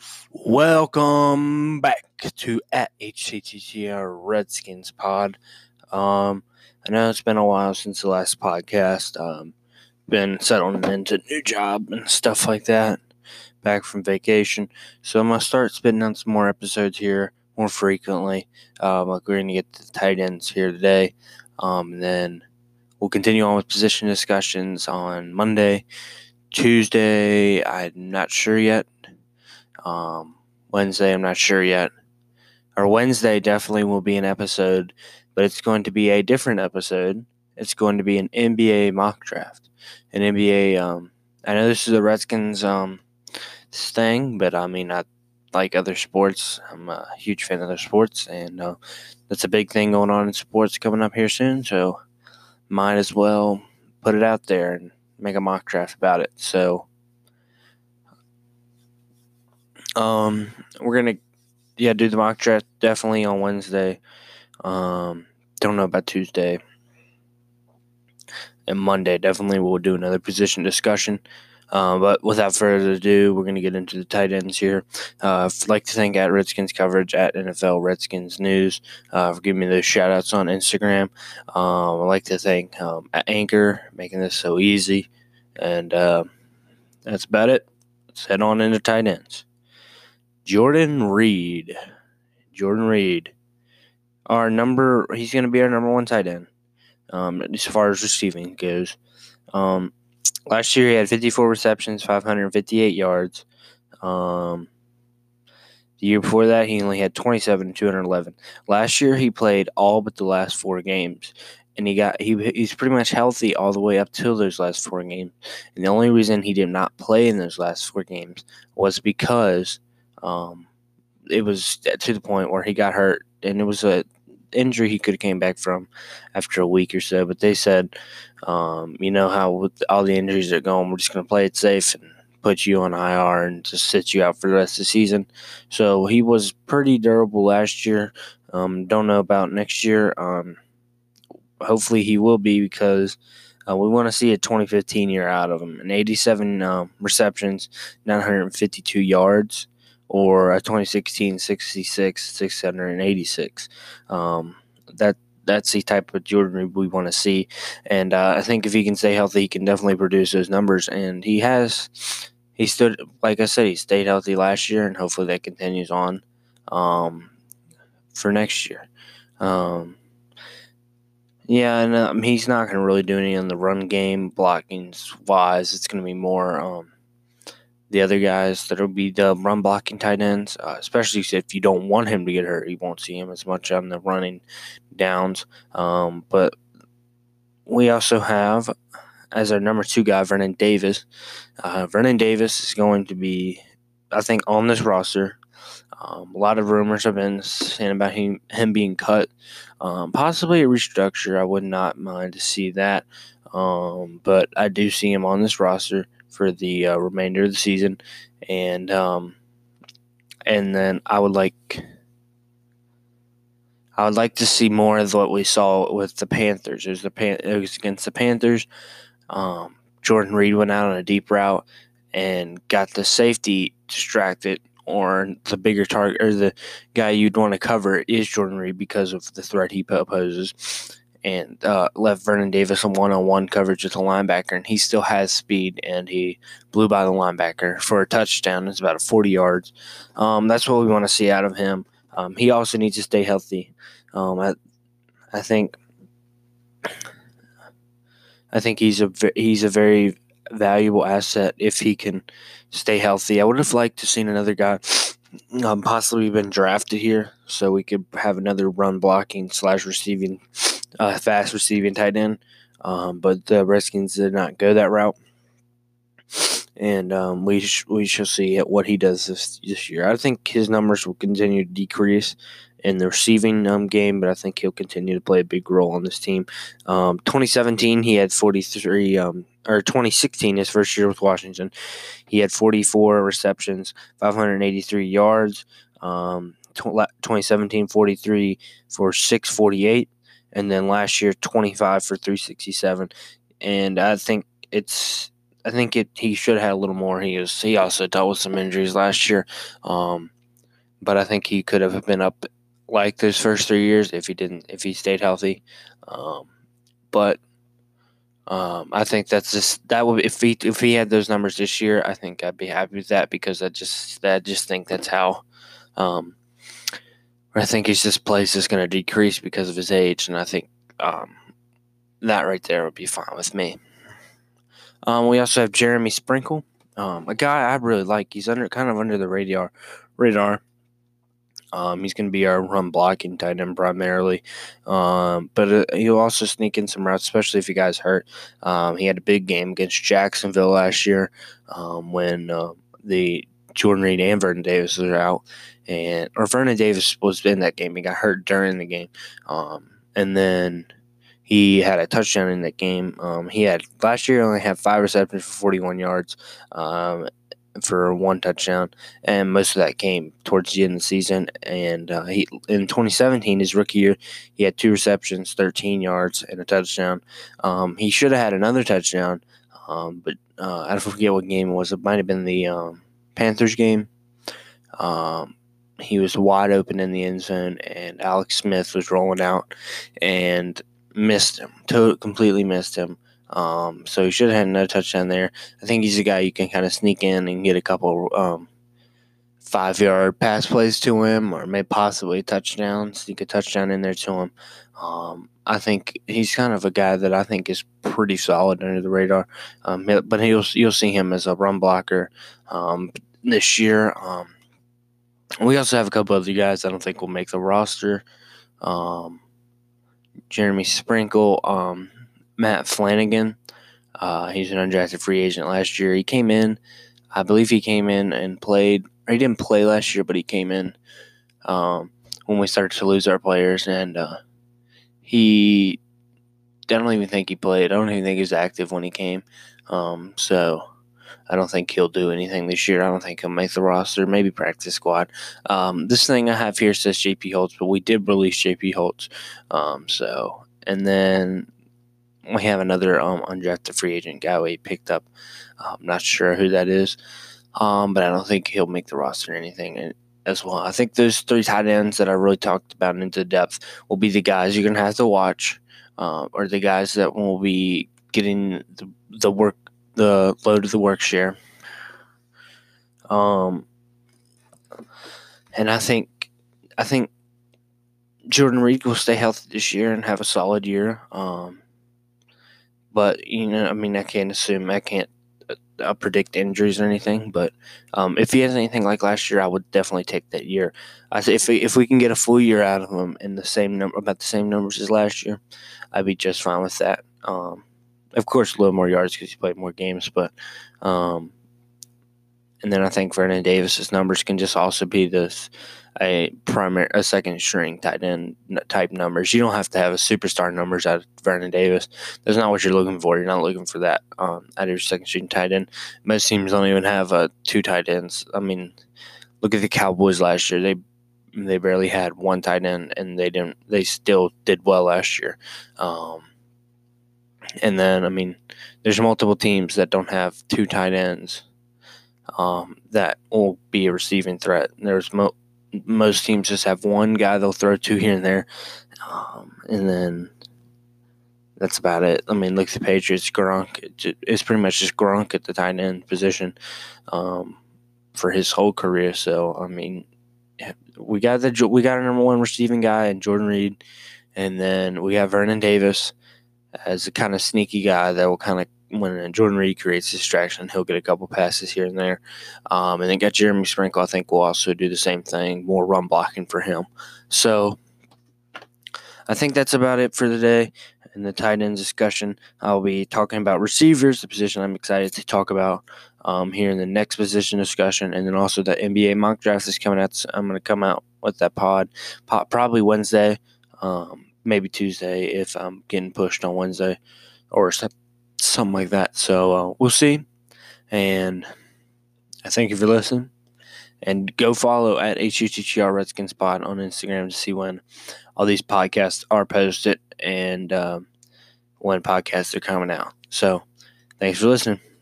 Welcome back to at HCTTR Redskins Pod. I know it's been a while since the last podcast. Been settling into a new job and stuff like that. Back from vacation, so I'm gonna start spitting out some more episodes here more frequently. We're gonna get to the tight ends here today. And then we'll continue on with position discussions on Monday. Tuesday, I'm not sure yet. Wednesday, I'm not sure yet. Or Wednesday definitely will be an episode, but it's going to be a different episode. It's going to be an NBA mock draft. An NBA, I know this is a Redskins thing, but I mean, I like other sports. I'm a huge fan of other sports, and that's a big thing going on in sports coming up here soon, so might as well put it out there and make a mock draft about it. So, we're going to do the mock draft definitely on Wednesday. Don't know about Tuesday. And Monday, definitely we'll do another position discussion. But without further ado, we're going to get into the tight ends here. I'd like to thank at Redskins Coverage, at NFL Redskins News, for giving me those shout-outs on Instagram. I'd like to thank at Anchor, making this so easy. And that's about it. Let's head on into tight ends. Jordan Reed. He's going to be our number one tight end. As far as receiving goes. Last year he had 54 receptions, 558 yards. The year before that he only had 27 and 211. Last year he played all but the last 4 games, and he's pretty much healthy all the way up till those last 4 games. And the only reason he did not play in those last 4 games was because it was to the point where he got hurt, and it was a injury he could have came back from after a week or so, but they said, you know how with all the injuries that are going, we're just going to play it safe and put you on IR and just sit you out for the rest of the season. So he was pretty durable last year. Don't know about next year. Hopefully he will be, because we want to see a 2015 year out of him. An 87 receptions, 952 yards, or a 2016 66, 686. That's the type of Jordan we want to see. And I think if he can stay healthy, he can definitely produce those numbers. And he stayed healthy last year, and hopefully that continues on for next year. He's not going to really do any in the run game, blocking-wise. It's going to be more the other guys that will be the run-blocking tight ends, especially if you don't want him to get hurt. You won't see him as much on the running downs. But we also have, as our number 2 guy, Vernon Davis. Vernon Davis is going to be, I think, on this roster. A lot of rumors have been saying about him being cut. Possibly a restructure. I would not mind to see that. But I do see him on this roster for the remainder of the season. And then I would like to see more of what we saw with the Panthers. It was against the Panthers. Jordan Reed went out on a deep route and got the safety distracted, or the bigger target, or the guy you'd want to cover is Jordan Reed because of the threat he poses, and left Vernon Davis on one-on-one coverage with the linebacker, and he still has speed, and he blew by the linebacker for a touchdown. It's about 40 yards. That's what we want to see out of him. He also needs to stay healthy. I think he's a very valuable asset if he can stay healthy. I would have liked to seen another guy possibly been drafted here, so we could have another run blocking / receiving, fast receiving tight end. But the Redskins did not go that route, and we shall see what he does this year. I think his numbers will continue to decrease in the receiving game, but I think he'll continue to play a big role on this team. 2017, he had 43, or 2016, his first year with Washington, he had 44 receptions, 583 yards. 2017, 43 for 648, and then last year, 25 for 367. And I think it's I think he should have had a little more. He also dealt with some injuries last year, but I think he could have been up like those first 3 years if he stayed healthy. But I think that would if he had those numbers this year, I think I'd be happy with that because I just think that's how. I think his place is going to decrease because of his age, and I think that right there would be fine with me. We also have Jeremy Sprinkle, a guy I really like. He's kind of under the radar. He's going to be our run blocking tight end primarily, but he'll also sneak in some routes, especially if you guys hurt. He had a big game against Jacksonville last year when the Jordan Reed and Vernon Davis were out, or Vernon Davis was in that game. He got hurt during the game, and then he had a touchdown in that game. Last year only had 5 receptions for 41 yards. For 1 touchdown, and most of that came towards the end of the season. And he in 2017, his rookie year, he had 2 receptions, 13 yards, and a touchdown. He should have had another touchdown, but I forget what game it was. It might have been the Panthers game. He was wide open in the end zone, and Alex Smith was rolling out and missed him. Completely missed him. So he should have had another touchdown there. I think he's a guy you can kind of sneak in and get a couple 5-yard pass plays to him, or maybe possibly a touchdown. Sneak a touchdown in there to him. I think he's kind of a guy that I think is pretty solid under the radar. But you'll see him as a run blocker this year. We also have a couple other guys I don't think will make the roster. Jeremy Sprinkle. Matt Flanagan, he's an undrafted free agent last year. He came in, I believe he came in and played. He didn't play last year, but he came in when we started to lose our players, and I don't even think he played. I don't even think he was active when he came. So I don't think he'll do anything this year. I don't think he'll make the roster, maybe practice squad. This thing I have here says J.P. Holtz, but we did release J.P. Holtz. And then we have another undrafted free agent guy we picked up. I'm not sure who that is, but I don't think he'll make the roster or anything as well. I think those 3 tight ends that I really talked about into depth will be the guys you're going to have to watch, or the guys that will be getting the load of the work share. And I think Jordan Reed will stay healthy this year and have a solid year. But, I can't predict injuries or anything. But if he has anything like last year, I would definitely take that year. I say if we can get a full year out of him in about the same numbers as last year, I'd be just fine with that. Of course, a little more yards because he played more games. But and then I think Vernon Davis's numbers can just also be a second string tight end type numbers. You don't have to have a superstar numbers out of Vernon Davis. That's not what you're looking for. You're not looking for that out of your second string tight end. Most teams don't even have 2 tight ends. I mean, look at the Cowboys last year. They barely had 1 tight end, and they still did well last year. And then there's multiple teams that don't have 2 tight ends that will be a receiving threat. There's most teams just have 1 guy they'll throw 2 here and there, and then that's about it. Look at the Patriots. Gronk, it's pretty much just Gronk at the tight end position for his whole career. So we got our number 1 receiving guy in Jordan Reed, and then we have Vernon Davis as a kind of sneaky guy that will kind of, when Jordan Reed creates distraction, he'll get a couple passes here and there. And then got Jeremy Sprinkle, I think, will also do the same thing, more run blocking for him. So I think that's about it for today. In the tight end discussion, I'll be talking about receivers, the position I'm excited to talk about here in the next position discussion. And then also the NBA mock draft is coming out. So I'm going to come out with that pod probably Wednesday, maybe Tuesday if I'm getting pushed on Wednesday or something like that. So we'll see. And I thank you for listening. And go follow at HUTTR Redskins Pod on Instagram to see when all these podcasts are posted and when podcasts are coming out. So thanks for listening.